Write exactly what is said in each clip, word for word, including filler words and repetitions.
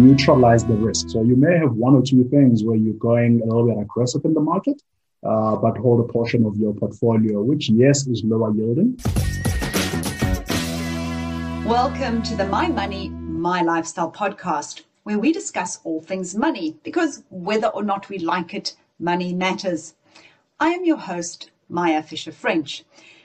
neutralize the risk. So you may have one or two things where you're going a little bit aggressive in the market, uh, but hold a portion of your portfolio, which, yes, is lower yielding. Welcome to the My Money, My Lifestyle podcast, where we discuss all things money, because whether or not we like it, money matters. I am your host, Maya Fisher-French.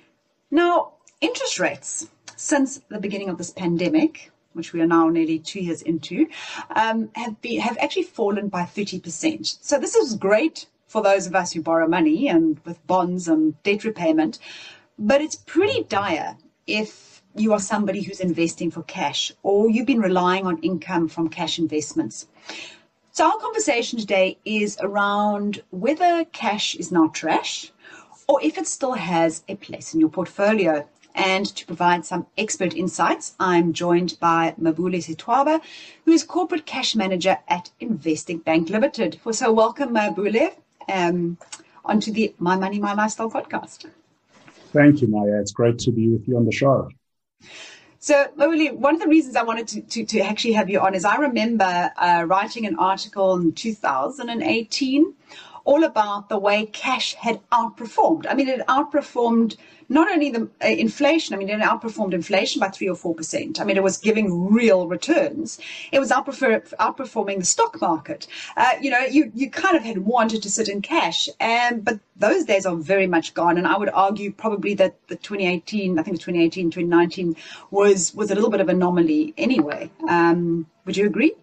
Now, interest rates, since the beginning of this pandemic, which we are now nearly two years into, um, have been, have actually fallen by thirty percent. So this is great for those of us who borrow money and with bonds and debt repayment, but it's pretty dire if you are somebody who's investing for cash or you've been relying on income from cash investments. So our conversation today is around whether cash is now trash or if it still has a place in your portfolio. And to provide some expert insights, I'm joined by Mabule Sitwaba, who is Corporate Cash Manager at Investing Bank Limited. So welcome, Mabule, um, onto the My Money, My Lifestyle podcast. Thank you, Maya. It's great to be with you on the show. So, Mabule, one of the reasons I wanted to, to, to actually have you on is I remember uh, writing an article in two thousand eighteen all about the way cash had outperformed. I mean, it outperformed not only the uh, inflation, I mean, it outperformed inflation by three or four percent. I mean, it was giving real returns. It was outperform, outperforming the stock market. Uh, you know, you, you kind of had wanted to sit in cash, and but those days are very much gone. And I would argue probably that the twenty eighteen, I think twenty eighteen, twenty nineteen was, was a little bit of an anomaly anyway. Um, would you agree?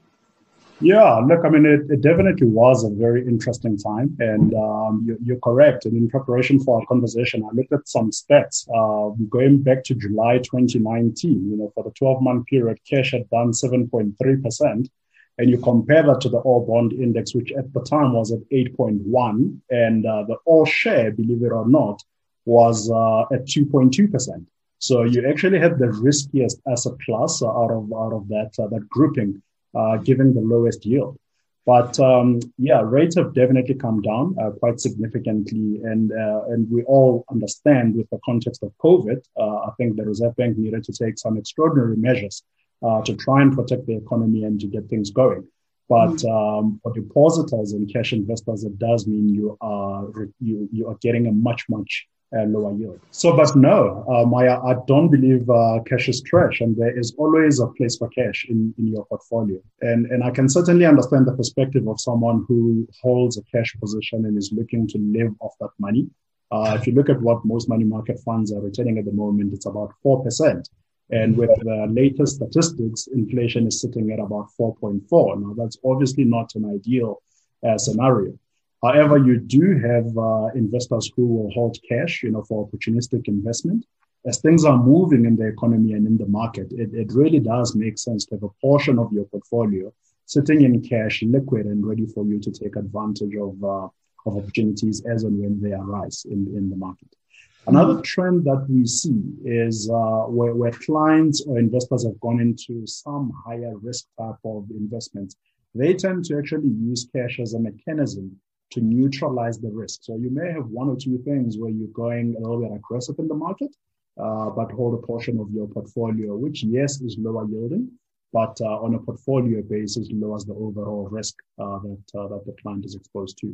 Yeah, look, I mean, it, it definitely was a very interesting time, and um, you, you're correct. And in preparation for our conversation, I looked at some stats. Uh, going back to July twenty nineteen, you know, for the twelve-month period, cash had done seven point three percent, and you compare that to the All Bond Index, which at the time was at eight point one, and uh, the All Share, believe it or not, was uh, at two point two percent. So you actually had the riskiest asset class uh, out of out of that uh, that grouping. Uh, given the lowest yield. But um, yeah, rates have definitely come down uh, quite significantly. And uh, and we all understand with the context of COVID, uh, I think the Reserve Bank needed to take some extraordinary measures uh, to try and protect the economy and to get things going. But um, for depositors and cash investors, it does mean you are, you, you are getting a much, much Uh, lower yield. So, but no, uh, Maya, I don't believe uh, cash is trash, and there is always a place for cash in, in your portfolio. And and I can certainly understand the perspective of someone who holds a cash position and is looking to live off that money. Uh, if you look at what most money market funds are returning at the moment, it's about four percent. And with the latest statistics, inflation is sitting at about four point four. Now, that's obviously not an ideal uh, scenario. However, you do have uh, investors who will hold cash, you know, for opportunistic investment. As things are moving in the economy and in the market, it, it really does make sense to have a portion of your portfolio sitting in cash, liquid, and ready for you to take advantage of uh, of opportunities as and when they arise in, in the market. Another trend that we see is uh, where, where clients or investors have gone into some higher risk type of investments. They tend to actually use cash as a mechanism to neutralize the risk. So you may have one or two things where you're going a little bit aggressive in the market, uh, but hold a portion of your portfolio, which, yes, is lower yielding, but uh, on a portfolio basis lowers the overall risk uh, that, uh, that the client is exposed to.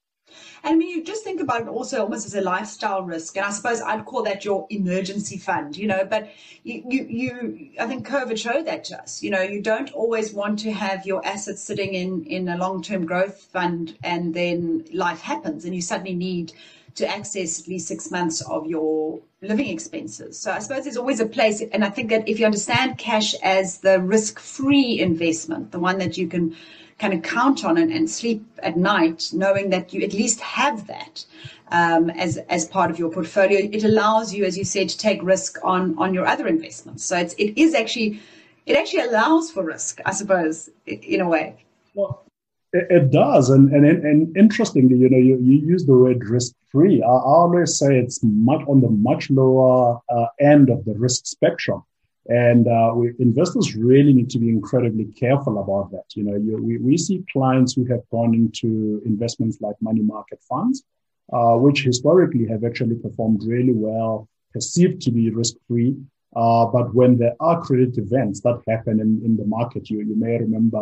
And when you just think about it also almost as a lifestyle risk, and I suppose I'd call that your emergency fund, you know, but you, you, you I think COVID showed that to us. You know, you don't always want to have your assets sitting in, in a long-term growth fund and then life happens and you suddenly need to access at least six months of your living expenses. So I suppose there's always a place, and I think that if you understand cash as the risk-free investment, the one that you can kind of count on and, and sleep at night, knowing that you at least have that um, as as part of your portfolio, it allows you, as you said, to take risk on on your other investments. So it's it is actually it actually allows for risk, I suppose, in a way. Well, it, it does, and and and interestingly, you know, you, you use the word risk-free. I, I always say it's much on the much lower uh, end of the risk spectrum. And uh, we, investors really need to be incredibly careful about that. You know, you, we, we see clients who have gone into investments like money market funds, uh, which historically have actually performed really well, perceived to be risk-free. Uh, but when there are credit events that happen in, in the market, you, you may remember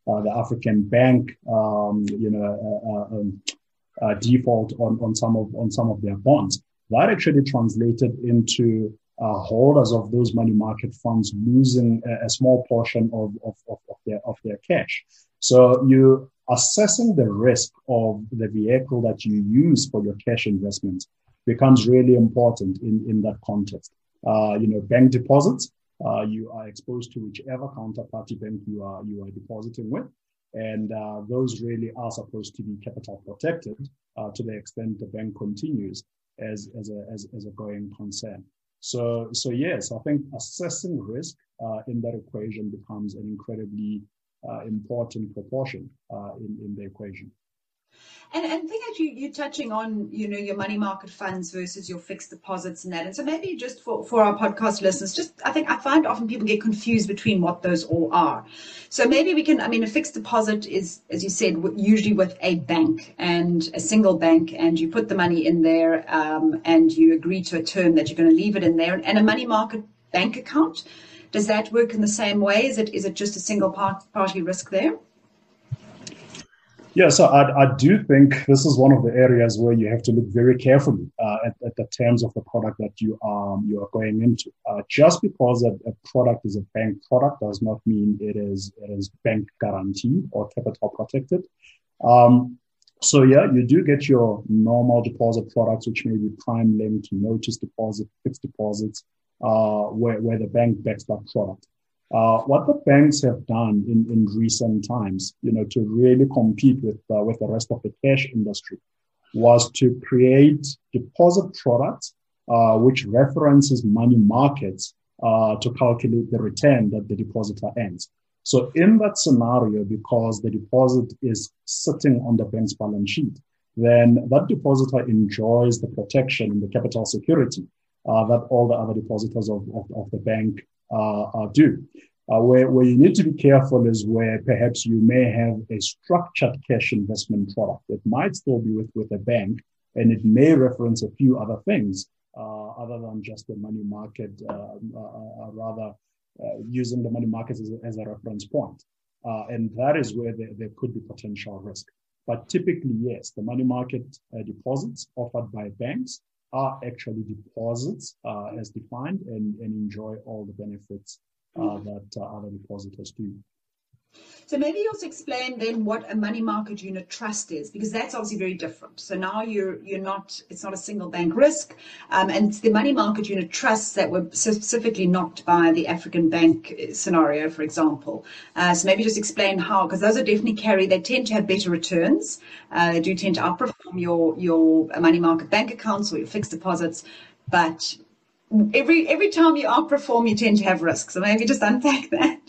uh, the African bank, um, you know, uh, um, uh, default on, on some of on some of their bonds. That actually translated into uh, holders of those money market funds losing a, a small portion of, of, of, of their of their cash. So you assessing the risk of the vehicle that you use for your cash investments becomes really important in, in that context. Uh, you know, bank deposits, uh, you are exposed to whichever counterparty bank you are you are depositing with. And uh, those really are supposed to be capital protected uh, to the extent the bank continues as, as, a, as, as a going concern. So, so yes, I think assessing risk uh, in that equation becomes an incredibly uh, important proportion uh, in, in the equation. And and think that you you're touching on, you know, your money market funds versus your fixed deposits and that. And so maybe just for, for our podcast listeners, just I think I find often people get confused between what those all are. So maybe we can, I mean, a fixed deposit is, as you said, usually with a bank and a single bank, and you put the money in there um, and you agree to a term that you're going to leave it in there. And a money market bank account, does that work in the same way? Is it is it just a single part, party risk there? Yeah, so I, I do think this is one of the areas where you have to look very carefully uh, at, at the terms of the product that you um you are going into. Uh, just because a, a product is a bank product does not mean it is it is bank guaranteed or capital protected. Um, so yeah, you do get your normal deposit products, which may be prime linked, notice deposit, fixed deposits, uh, where where the bank backs that product. Uh, what the banks have done in, in recent times, you know, to really compete with uh, with the rest of the cash industry, was to create deposit products uh, which references money markets uh, to calculate the return that the depositor earns. So in that scenario, because the deposit is sitting on the bank's balance sheet, then that depositor enjoys the protection and the capital security uh, that all the other depositors of, of, of the bank Uh, uh, do. Uh, where, where you need to be careful is where perhaps you may have a structured cash investment product that might still be with, with a bank, and it may reference a few other things uh, other than just the money market, uh, uh, uh, rather uh, using the money market as a, as a reference point. Uh, and that is where there, there could be potential risk. But typically, yes, the money market uh, deposits offered by banks are actually deposits uh, as defined and, and enjoy all the benefits uh, that uh, other depositors do. So maybe you also explain then what a money market unit trust is, because that's obviously very different. So now you're you're not, it's not a single bank risk, um, and it's the money market unit trusts that were specifically knocked by the African bank scenario, for example. Uh, so maybe just explain how, because those are definitely carry, they tend to have better returns. Uh, they do tend to outperform your your money market bank accounts or your fixed deposits, but every every time you outperform, you tend to have risk. So maybe just unpack that.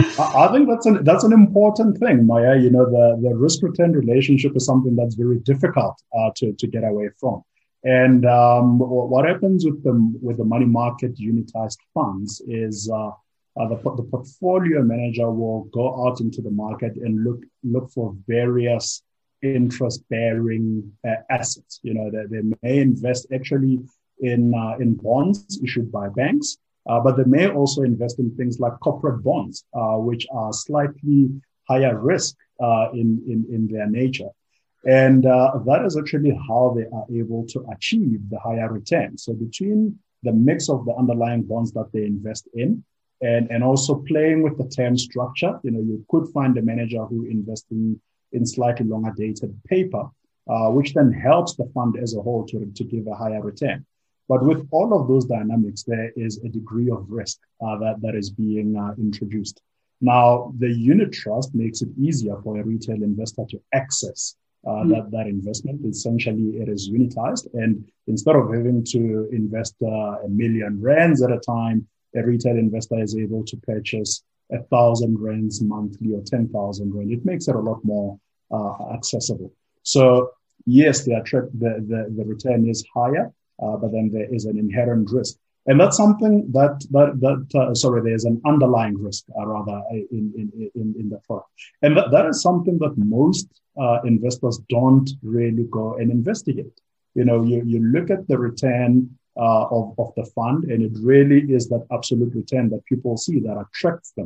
I think that's an that's an important thing, Maya. You know, the, the risk-return relationship is something that's very difficult uh, to to get away from. And um, what happens with the with the money market unitized funds is uh, uh, the the portfolio manager will go out into the market and look look for various interest-bearing uh, assets. You know, they, they may invest actually in uh, in bonds issued by banks. Uh, but they may also invest in things like corporate bonds, uh, which are slightly higher risk uh, in, in, in their nature. And uh, that is actually how they are able to achieve the higher return. So between the mix of the underlying bonds that they invest in and, and also playing with the term structure, you know, you could find a manager who invests in, in slightly longer dated paper, uh, which then helps the fund as a whole to, to give a higher return. But with all of those dynamics, there is a degree of risk uh, that, that is being uh, introduced. Now, the unit trust makes it easier for a retail investor to access uh, mm. that, that investment. Essentially, it is unitized. And instead of having to invest uh, a million rands at a time, a retail investor is able to purchase a thousand rands monthly or ten thousand rand. It makes it a lot more uh, accessible. So yes, the, the, the, the return is higher. Uh, but then there is an inherent risk. And that's something that, that, that uh, sorry, there's an underlying risk, uh, rather, in, in, in, in the product. And that, that is something that most uh, investors don't really go and investigate. You know, you, you look at the return uh, of, of the fund, and it really is that absolute return that people see that attracts them.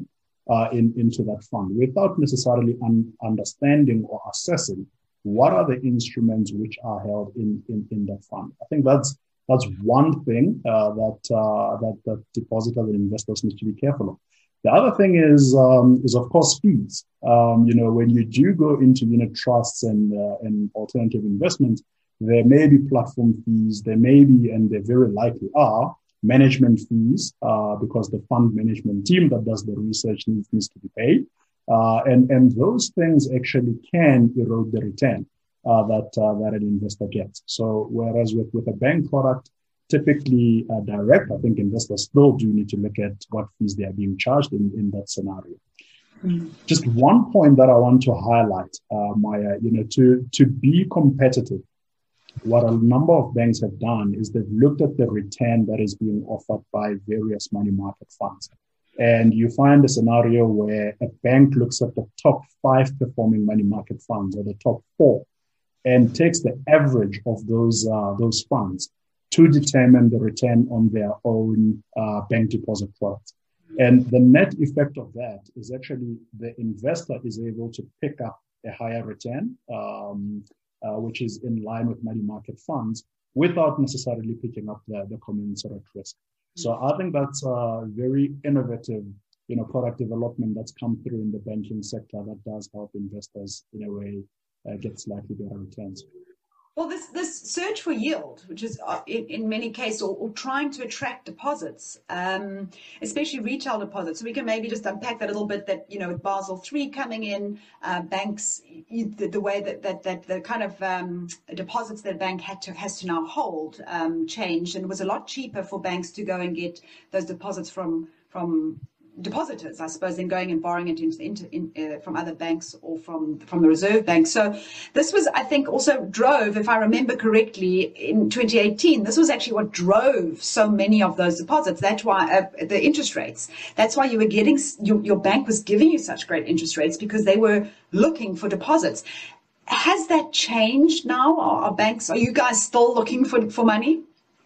uh, in, into that fund without necessarily un- understanding or assessing what are the instruments which are held in, in, in that fund. I think that's that's one thing uh, that, uh, that that depositors and investors need to be careful of. The other thing is um, is of course fees. Um, you know, when you do go into unit trusts and uh, and alternative investments, there may be platform fees. There may be, and there very likely are, management fees uh, because the fund management team that does the research needs, needs to be paid. Uh, and, and those things actually can erode the return uh, that uh, that an investor gets. So whereas with, with a bank product, typically uh, direct, I think investors still do need to look at what fees they are being charged in, in that scenario. Mm. Just one point that I want to highlight, uh, Maya, you know, to, to be competitive, what a number of banks have done is they've looked at the return that is being offered by various money market funds. And you find a scenario where a bank looks at the top five performing money market funds or the top four and takes the average of those, uh, those funds to determine the return on their own uh, bank deposit products. And the net effect of that is actually the investor is able to pick up a higher return, um, uh, which is in line with money market funds without necessarily picking up the, the commensurate risk. So I think that's a very innovative, you know, product development that's come through in the banking sector that does help investors in a way uh, get slightly better returns. Well, this this search for yield, which is uh, in, in many cases, or, or trying to attract deposits, um, especially retail deposits. So we can maybe just unpack that a little bit. That you know, with Basel three coming in, uh, banks the, the way that that that the kind of um, deposits that a bank had to has to now hold um, changed, and it was a lot cheaper for banks to go and get those deposits from from. depositors, I suppose, than going and borrowing it into, into, in, uh, from other banks or from from the Reserve Bank. So this was, I think, also drove, if I remember correctly, in twenty eighteen, this was actually what drove so many of those deposits. That's why uh, the interest rates. That's why you were getting, your, your bank was giving you such great interest rates because they were looking for deposits. Has that changed now? Are, are banks, are you guys still looking for, for money?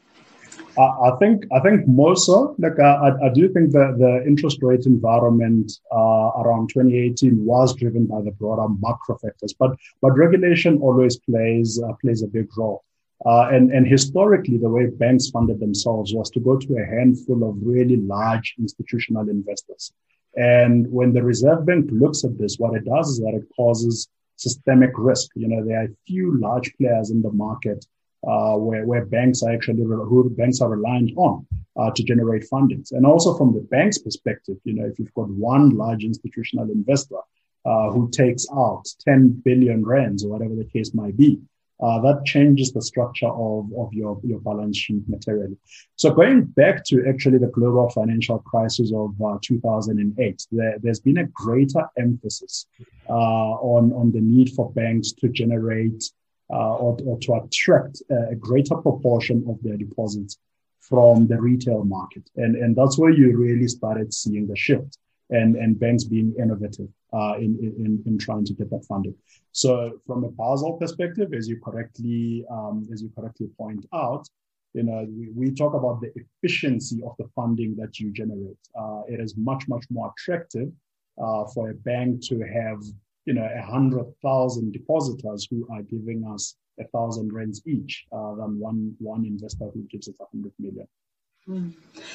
I think I think more so. Like I, I do think that the interest rate environment uh, around twenty eighteen was driven by the broader macro factors, but but regulation always plays uh, plays a big role. Uh, and and historically, the way banks funded themselves was to go to a handful of really large institutional investors. And when the Reserve Bank looks at this, what it does is that it causes systemic risk. You know, there are few large players in the market. Uh, where, where banks are actually, who banks are reliant on uh, to generate fundings. And also from the bank's perspective, you know, if you've got one large institutional investor uh, who takes out ten billion rands or whatever the case might be, uh, that changes the structure of, of your, your balance sheet materially. So going back to actually the global financial crisis of uh, two thousand eight, there, there's been a greater emphasis uh, on, on the need for banks to generate Uh, or, or to attract a greater proportion of their deposits from the retail market. And, and that's where you really started seeing the shift and, and banks being innovative uh, in, in, in trying to get that funded. So from a Basel perspective, as you correctly, um, as you correctly point out, you know, we, we talk about the efficiency of the funding that you generate. Uh, it is much, much more attractive uh, for a bank to have you know, a hundred thousand depositors who are giving us a thousand rands each uh, than one one investor who gives us a hundred million. Mm.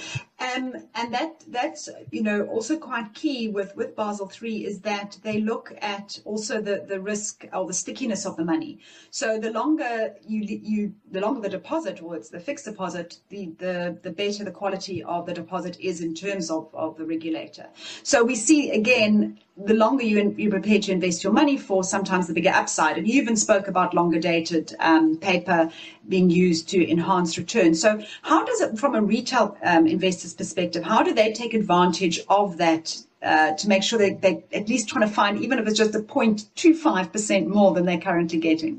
Um, and that that's you know also quite key with, with Basel three is that they look at also the, the risk or the stickiness of the money. So the longer you you the longer the deposit, or it's the fixed deposit, the the, the better the quality of the deposit is in terms of, of the regulator. So we see again, the longer you you're prepared to invest your money for, sometimes the bigger upside. And you even spoke about longer dated um, paper being used to enhance returns. So how does it, from a retail um, investor's perspective, how do they take advantage of that uh, to make sure that they at least trying to find, even if it's just a zero point two five percent more than they're currently getting?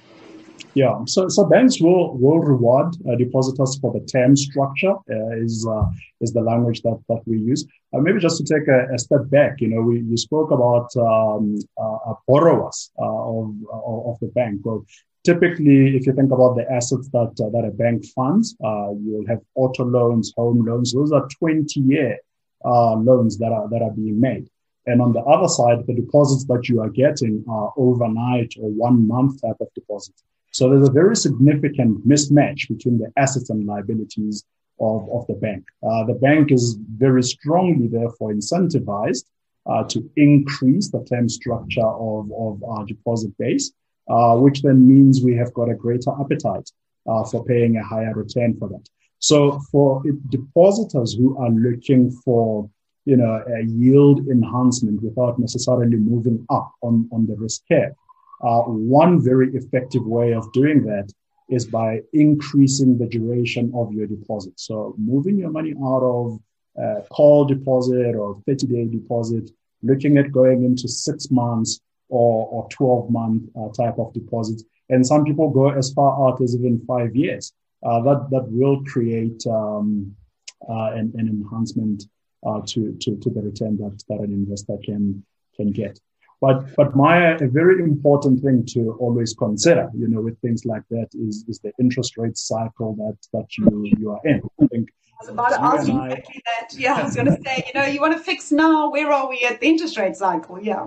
Yeah, so so banks will will reward uh, depositors for the term structure uh, is uh, is the language that that we use. Uh, maybe just to take a, a step back, you know, we you spoke about um, uh, borrowers uh, of of the bank. Well, typically, if you think about the assets that uh, that a bank funds, uh, you'll have auto loans, home loans. Those are twenty-year uh, loans that are that are being made. And on the other side, the deposits that you are getting are overnight or one month type of deposits. So there's a very significant mismatch between the assets and liabilities of, of the bank. Uh, the bank is very strongly, therefore, incentivized uh, to increase the term structure of, of our deposit base, uh, which then means we have got a greater appetite uh, for paying a higher return for that. So for depositors who are looking for, you know, a yield enhancement without necessarily moving up on, on the risk curve, uh, one very effective way of doing that is by increasing the duration of your deposit. So moving your money out of uh, call deposit or thirty-day deposit, looking at going into six months or, or twelve-month uh, type of deposits. And some people go as far out as even five years. Uh, that, that will create um, uh, an, an enhancement uh, to, to, to the return that, that an investor can, can get. But, but Maya, a very important thing to always consider, you know, with things like that is, is the interest rate cycle that, that you, you are in. I think I was about to ask you exactly that. Yeah, I was going to say, you know, you want to fix now. Where are we at the interest rate cycle? Yeah.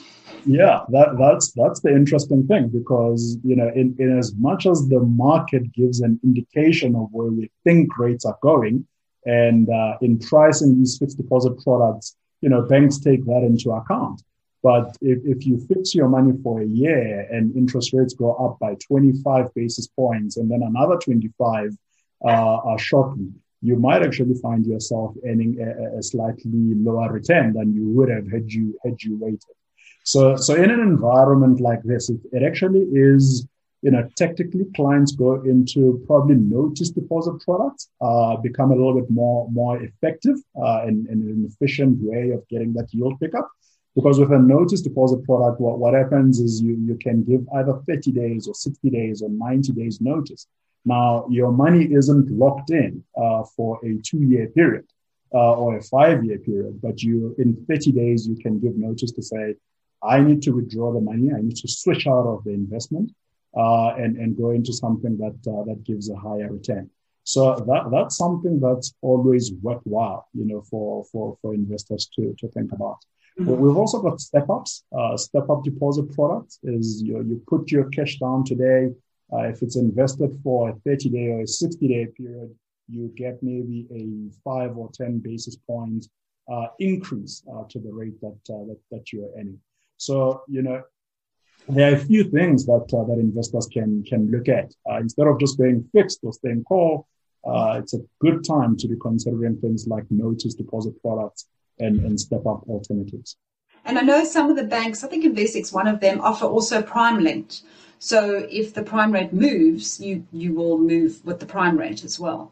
Yeah, that, that's that's the interesting thing, because, you know, in, in as much as the market gives an indication of where we think rates are going, and uh, in pricing these fixed deposit products, you know, banks take that into account. But if, if you fix your money for a year and interest rates go up by twenty-five basis points and then another twenty-five uh, are shortly, you might actually find yourself earning a, a slightly lower return than you would have had you had you waited. So, so in an environment like this, it, it actually is, you know, tactically clients go into probably notice deposit products, uh, become a little bit more, more effective, uh, and, and an efficient way of getting that yield pickup. Because with a notice deposit product, what, what happens is you, you can give either thirty days or sixty days or ninety days notice. Now, your money isn't locked in, uh, for a two year period, uh, or a five year period, but you, in thirty days, you can give notice to say, I need to withdraw the money. I need to switch out of the investment uh, and, and go into something that uh, that gives a higher return. So that that's something that's always worthwhile, you know, for for for investors to to think about. Mm-hmm. But we've also got step ups. Uh, step up deposit products is you you put your cash down today. Uh, if it's invested for a thirty day or a sixty day period, you get maybe a five or ten basis point uh, increase uh, to the rate that uh, that that you're earning. So, you know, there are a few things that uh, that investors can can look at. Uh, instead of just going fixed or staying call, uh, it's a good time to be considering things like notice deposit products and, and step-up alternatives. And I know some of the banks, I think Investec's one of them, offer also prime linked. So if the prime rate moves, you, you will move with the prime rate as well.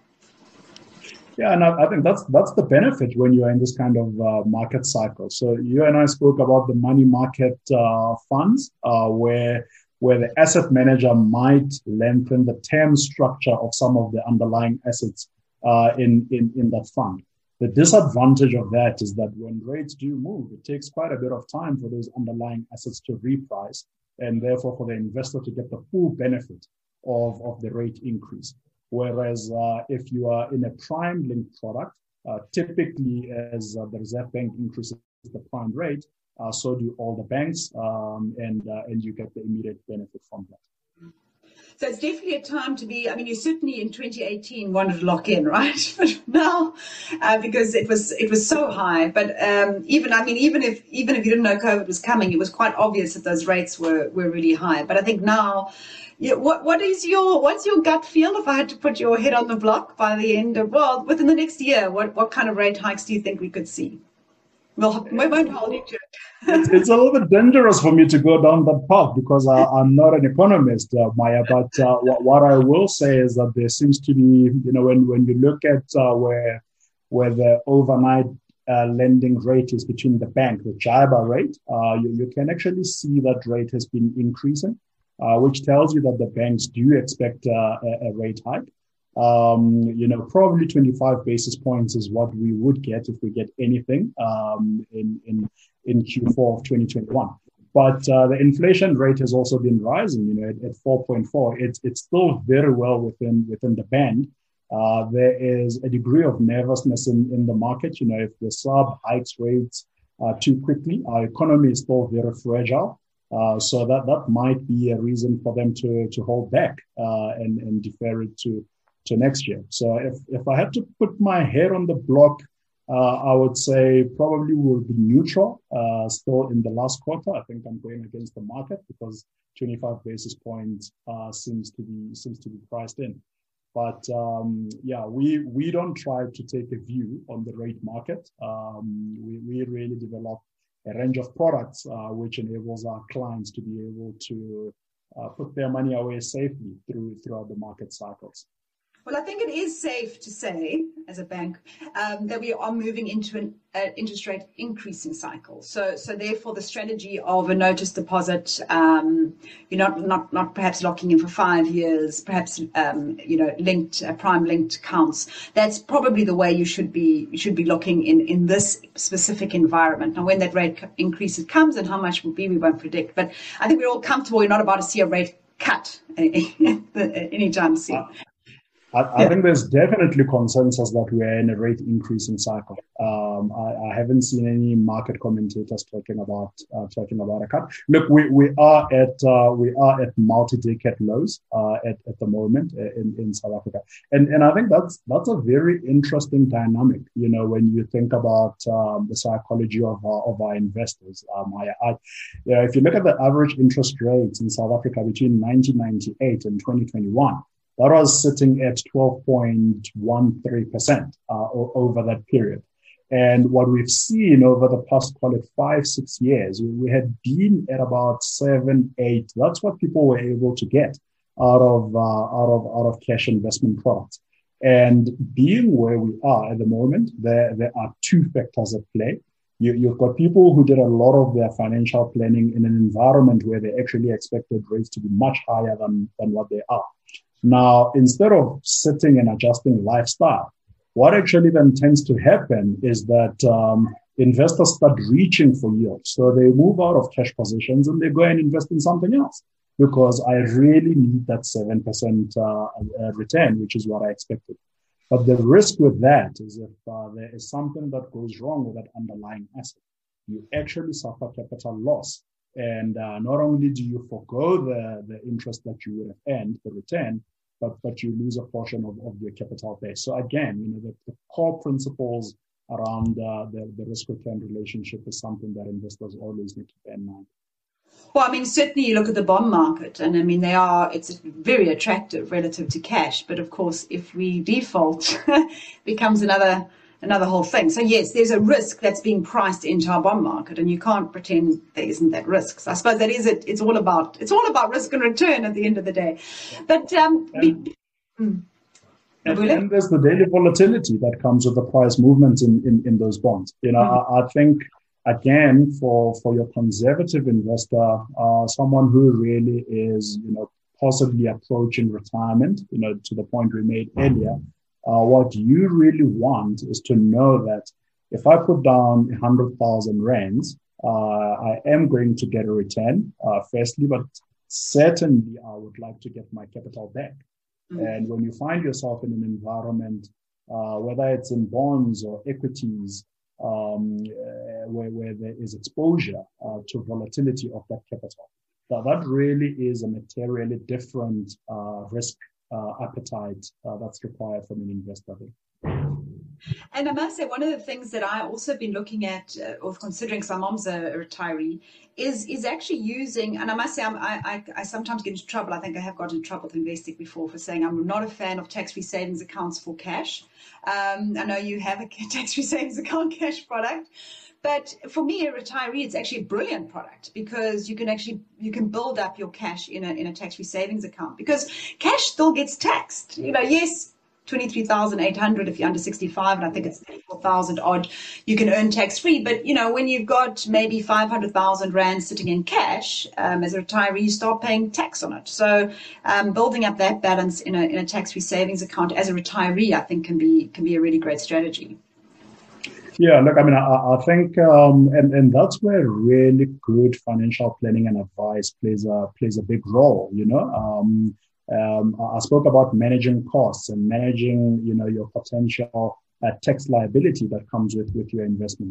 Yeah, and I, I think that's that's the benefit when you're in this kind of uh, market cycle. So you and I spoke about the money market uh, funds, uh, where where the asset manager might lengthen the term structure of some of the underlying assets uh, in, in in that fund. The disadvantage of that is that when rates do move, it takes quite a bit of time for those underlying assets to reprice, and therefore for the investor to get the full benefit of, of the rate increase. Whereas uh, if you are in a prime linked product, uh, typically as uh, the Reserve Bank increases the prime rate, uh, so do all the banks, um, and uh, and you get the immediate benefit from that. So it's definitely a time to be, I mean, you certainly in twenty eighteen wanted to lock in, right? But now, uh, because it was it was so high, but um, even, I mean, even if even if you didn't know COVID was coming, it was quite obvious that those rates were, were really high. But I think now, yeah, what what is your, what's your gut feel if I had to put your head on the block by the end of, well, within the next year, what, what kind of rate hikes do you think we could see? Well, we won't hold you to it. it's, it's a little bit dangerous for me to go down that path because I, I'm not an economist, uh, Maya. But uh, what, what I will say is that there seems to be, you know, when, when you look at uh, where where the overnight uh, lending rate is between the bank, the JIBAR rate, uh, you, you can actually see that rate has been increasing, uh, which tells you that the banks do expect uh, a, a rate hike. Um, you know, probably twenty-five basis points is what we would get if we get anything um, in, in, in Q four of twenty twenty-one. But uh, the inflation rate has also been rising, you know, at, at four point four. It's, it's still very well within, within the band. Uh, there is a degree of nervousness in, in the market. You know, if the sub hikes rates uh, too quickly. Our economy is still very fragile. Uh, so that, that might be a reason for them to, to hold back uh, and, and defer it to, to next year. So if, if I had to put my head on the block, uh, I would say probably will be neutral uh, still in the last quarter. I think I'm going against the market because twenty-five basis points uh, seems to be seems to be priced in. But um, yeah, we we don't try to take a view on the rate market. Um, we, we really develop a range of products uh, which enables our clients to be able to uh, put their money away safely through throughout the market cycles. Well, I think it is safe to say, as a bank, um, that we are moving into an uh, interest rate increasing cycle. So, so therefore, the strategy of a notice deposit, um, you know, not, not not perhaps locking in for five years, perhaps um, you know, linked uh, prime linked accounts. That's probably the way you should be you should be looking in in this specific environment. Now, when that rate increase it comes and how much will be, we won't predict. But I think we're all comfortable. We're not about to see a rate cut anytime soon. Uh, I, I yeah. think there's definitely consensus that we are in a rate increasing cycle. Um, I, I haven't seen any market commentators talking about uh, talking about a cut. Look, we, we are at uh, we are at multi-decade lows uh, at at the moment in, in South Africa, and and I think that's that's a very interesting dynamic. You know, when you think about um, the psychology of our, of our investors. Um, I, I, you know, if you look at the average interest rates in South Africa between nineteen ninety-eight and twenty twenty-one. That was sitting at twelve point one three percent uh, over that period. And what we've seen over the past, call it five, six years, we had been at about seven, eight. That's what people were able to get out of, uh, out of, out of cash investment products. And being where we are at the moment, there, there are two factors at play. You, you've got people who did a lot of their financial planning in an environment where they actually expected rates to be much higher than, than what they are. Now, instead of sitting and adjusting lifestyle, what actually then tends to happen is that um, investors start reaching for yield. So they move out of cash positions and they go and invest in something else because I really need that seven percent uh, return, which is what I expected. But the risk with that is if uh, there is something that goes wrong with that underlying asset, you actually suffer capital loss. And uh, not only do you forego the, the interest that you would have earned, the return, but, but you lose a portion of, of your capital base. So again, you know, the, the core principles around uh, the, the risk-return relationship is something that investors always need to bear in mind. Well, I mean, certainly you look at the bond market and I mean, they are, it's very attractive relative to cash. But of course, if we default, becomes another another whole thing. So yes, there's a risk that's being priced into our bond market, and you can't pretend there isn't that risk. So I suppose that is it. It's all about it's all about risk and return at the end of the day. But um, and, we, mm, and, and there's the daily volatility that comes with the price movements in, in, in those bonds. You know, mm. I, I think again for for your conservative investor, uh, someone who really is, you know, possibly approaching retirement, you know, to the point we made earlier. Uh, what you really want is to know that if I put down one hundred thousand rands, uh, I am going to get a return, uh, firstly, but certainly I would like to get my capital back. Mm-hmm. And when you find yourself in an environment, uh, whether it's in bonds or equities, um, uh, where, where there is exposure uh, to volatility of that capital, that, that really is a materially different uh, risk Uh, appetite uh, that's required from an investor. And I must say, one of the things that I also been looking at, uh, or considering, because my mom's a, a retiree, is is actually using, and I must say, I'm, I, I I sometimes get into trouble. I think I have got into trouble with Investec before for saying I'm not a fan of tax-free savings accounts for cash. Um, I know you have a tax-free savings account cash product. But for me, a retiree, it's actually a brilliant product because you can actually you can build up your cash in a in a tax-free savings account because cash still gets taxed. You know, yes, twenty-three thousand eight hundred if you're under sixty-five, and I think it's thirty-four thousand odd. You can earn tax-free, but you know, when you've got maybe five hundred thousand rand sitting in cash um, as a retiree, you start paying tax on it. So um, building up that balance in a in a tax-free savings account as a retiree, I think, can be can be a really great strategy. Yeah, look, I mean, I, I think, um, and, and that's where really good financial planning and advice plays a plays a big role. You know, um, um, I spoke about managing costs and managing, you know, your potential uh, tax liability that comes with with your investment.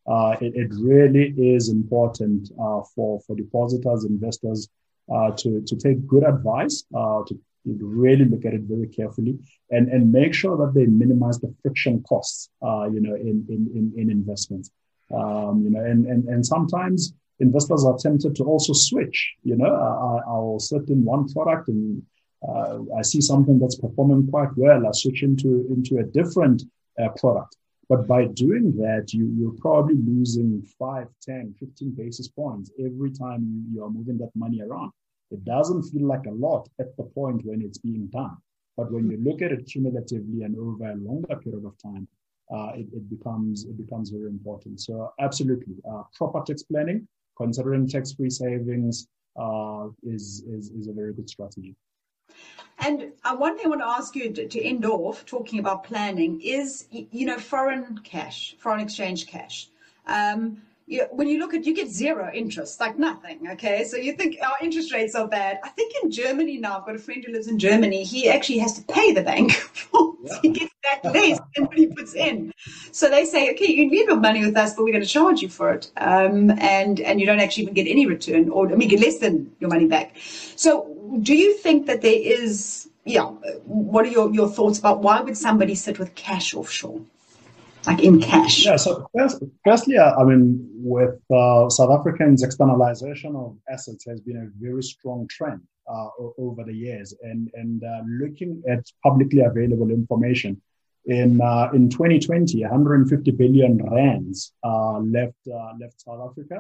uh, it, it really is important uh, for, for depositors, investors uh, to, to take good advice, uh, to really look at it very carefully and, and make sure that they minimize the friction costs, uh, you know, in, in, in, in investments. Um, you know, and, and, and sometimes investors are tempted to also switch, you know, I, I'll sit in one product and uh, I see something that's performing quite well. I switch into, into a different uh, product. But by doing that, you, you're probably losing five, ten, fifteen basis points every time you, you are moving that money around. It doesn't feel like a lot at the point when it's being done. But when you look at it cumulatively and over a longer period of time, uh, it, it becomes it becomes very important. So absolutely, uh, proper tax planning, considering tax-free savings uh, is, is, is a very good strategy. And uh, one thing I want to ask you to, to end off, talking about planning, is, you know, foreign cash, foreign exchange cash. Um, You, when you look at, you get zero interest, like nothing, okay? So you think our interest rates are bad. I think in Germany now, I've got a friend who lives in Germany, he actually has to pay the bank for yeah. He gets back less than what he puts in. So they say, okay, you can leave your money with us, but we're going to charge you for it. Um, and, and you don't actually even get any return, or I mean, get less than your money back. So do you think that there is, yeah, what are your, your thoughts about why would somebody sit with cash offshore? Like in cash? Yeah, so first, firstly, I mean, with uh, South Africans, externalization of assets has been a very strong trend uh, over the years. And, and uh, looking at publicly available information, in uh, in twenty twenty, one hundred fifty billion rands uh, left uh, left South Africa.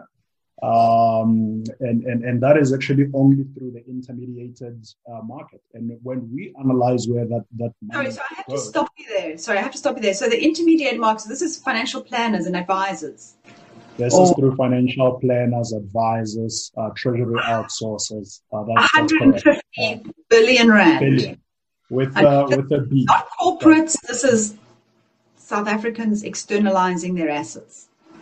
Um, and, and, and that is actually only through the intermediated uh, market. And when we analyze where that, that money Sorry, so I have goes, to stop you there. Sorry, I have to stop you there. So the intermediate market, so this is financial planners and advisors. This or, is through financial planners, advisors, uh, treasury outsourcers. Uh, that's, one hundred fifty that's billion rand. Billion. With, uh, with a B. Not corporates, this is South Africans externalizing their assets.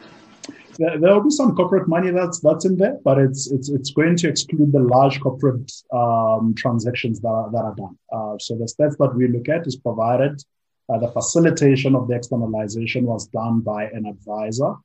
There, there will be some corporate money that's that's in there, but it's it's it's going to exclude the large corporate um, transactions that are, that are done. Uh, so the steps that we look at is provided uh, the facilitation of the externalization was done by an advisor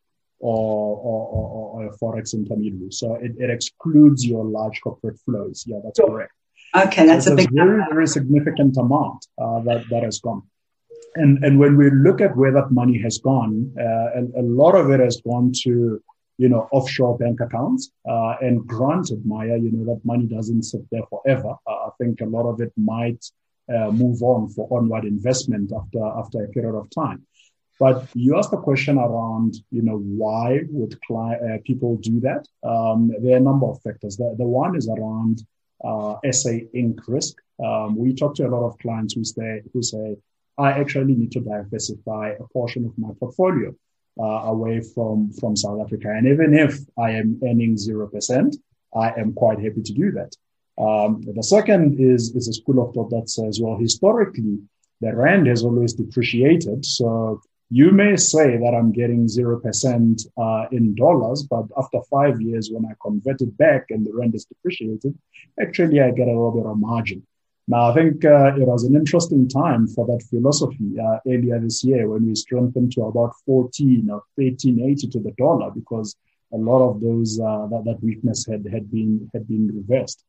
or or, or, or a forex intermediary. So it, it excludes your large corporate flows. Yeah, that's correct. Okay, that's so a big very very significant amount uh, that that has gone. And and when we look at where that money has gone, uh, a, a lot of it has gone to, you know, offshore bank accounts. Uh, and granted, Maya, you know, that money doesn't sit there forever. Uh, I think a lot of it might uh, move on for onward investment after after a period of time. But you asked a question around, you know, why would cli- uh, people do that? Um, there are a number of factors. The, the one is around uh, S A Inc risk. Um, we talk to a lot of clients who say who say. I actually need to diversify a portion of my portfolio uh, away from, from South Africa. And even if I am earning zero percent, I am quite happy to do that. Um, the second is, is a school of thought that says, well, historically, the rand has always depreciated. So you may say that I'm getting zero percent uh, in dollars, but after five years, when I convert it back and the rand is depreciated, actually I get a little bit of margin. Now, I think uh, it was an interesting time for that philosophy uh, earlier this year when we strengthened to about fourteen or thirteen eighty to the dollar, because a lot of those uh, that, that weakness had had been had been reversed.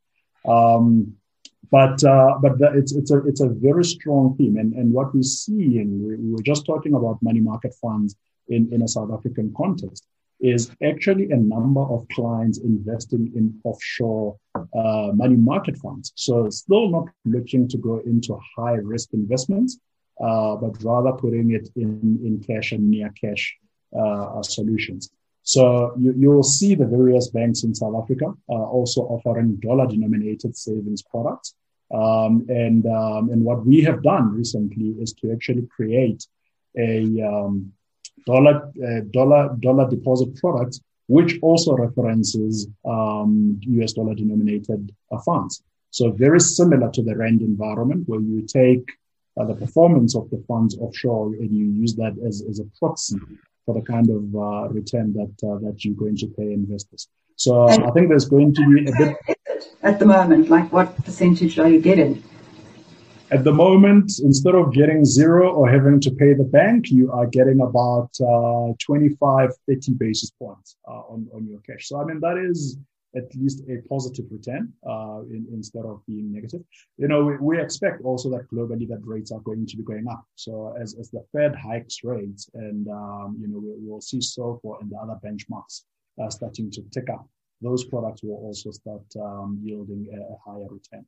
Um, but uh, but the, it's it's a it's a very strong theme, and and what we see, and we, we were just talking about money market funds in in a South African context, is actually a number of clients investing in offshore uh, money market funds. So still not looking to go into high risk investments, uh, but rather putting it in, in cash and near cash uh, solutions. So you, you'll see the various banks in South Africa uh, also offering dollar denominated savings products. Um, and, um, and what we have done recently is to actually create a, um, dollar uh, dollar dollar deposit product, which also references um, U S dollar denominated uh, funds. So very similar to the rand environment, where you take uh, the performance of the funds offshore and you use that as, as a proxy for the kind of uh, return that uh, that you're going to pay investors. So uh, I think there's going to be a bit at the moment. Like, what percentage are you getting? At the moment, instead of getting zero or having to pay the bank, you are getting about uh, twenty-five, thirty basis points uh, on, on your cash. So, I mean, that is at least a positive return uh, in, instead of being negative. You know, we, we expect also that globally that rates are going to be going up. So as, as the Fed hikes rates and, um, you know, we, we'll see SOFR and the other benchmarks uh, starting to tick up, those products will also start um, yielding a, a higher return.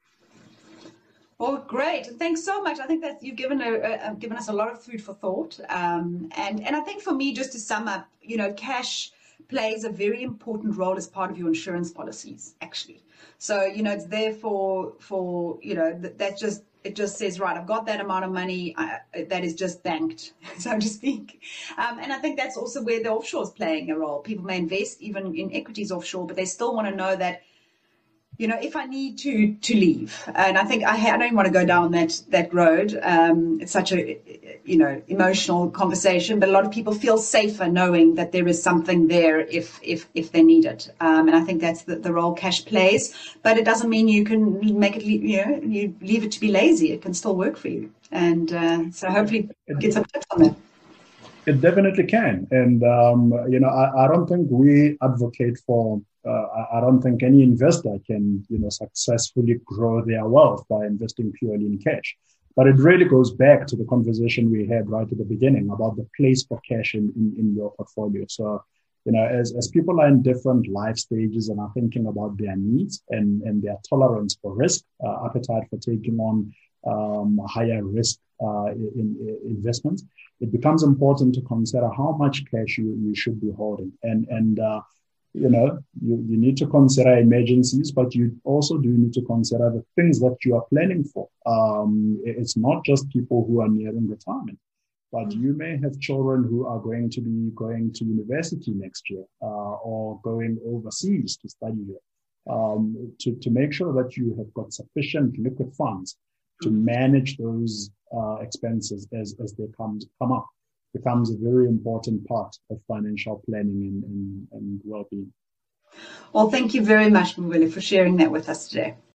Well, great. Thanks so much. I think that you've given a, a, given us a lot of food for thought. Um, and, and I think for me, just to sum up, you know, cash plays a very important role as part of your insurance policies, actually. So, you know, it's there for, for you know, that, that just, it just says, right, I've got that amount of money I, that is just banked, so to speak. Um, and I think that's also where the offshore is playing a role. People may invest even in equities offshore, but they still want to know that, you know, if I need to to leave, and I think I, ha- I don't even want to go down that that road. Um, it's such a, you know, emotional conversation, but a lot of people feel safer knowing that there is something there if if if they need it. Um, and I think that's the, the role cash plays. But it doesn't mean you can make it, you know, you leave it to be lazy. It can still work for you. And uh, so hopefully get some tips on that. It definitely can. And, um, you know, I, I don't think we advocate for Uh, I don't think any investor can, you know, successfully grow their wealth by investing purely in cash. But it really goes back to the conversation we had right at the beginning about the place for cash in, in, in your portfolio. So, you know, as, as people are in different life stages and are thinking about their needs and, and their tolerance for risk, uh, appetite for taking on um, higher risk uh, in, in investments, it becomes important to consider how much cash you, you should be holding. And, and, uh, You know, you, you need to consider emergencies, but you also do need to consider the things that you are planning for. Um, it's not just people who are nearing retirement, but mm-hmm. you may have children who are going to be going to university next year uh, or going overseas to study here. Um, to, to make sure that you have got sufficient liquid funds to manage those uh, expenses as, as they come, come up. Becomes a very important part of financial planning and, and, and well-being. Well, thank you very much, Mweli, for sharing that with us today.